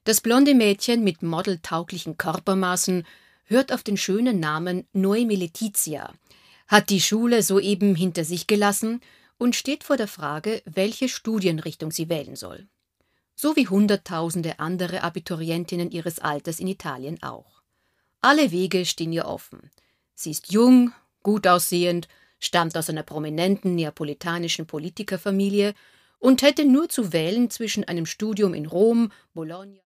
Das blonde Mädchen mit modeltauglichen Körpermaßen hört auf den schönen Namen Noemi Letizia, hat die Schule soeben hinter sich gelassen und steht vor der Frage, welche Studienrichtung sie wählen soll. So wie Hunderttausende andere Abiturientinnen ihres Alters in Italien auch. Alle Wege stehen ihr offen. Sie ist jung, gut aussehend, stammt aus einer prominenten neapolitanischen Politikerfamilie und hätte nur zu wählen zwischen einem Studium in Rom, Bologna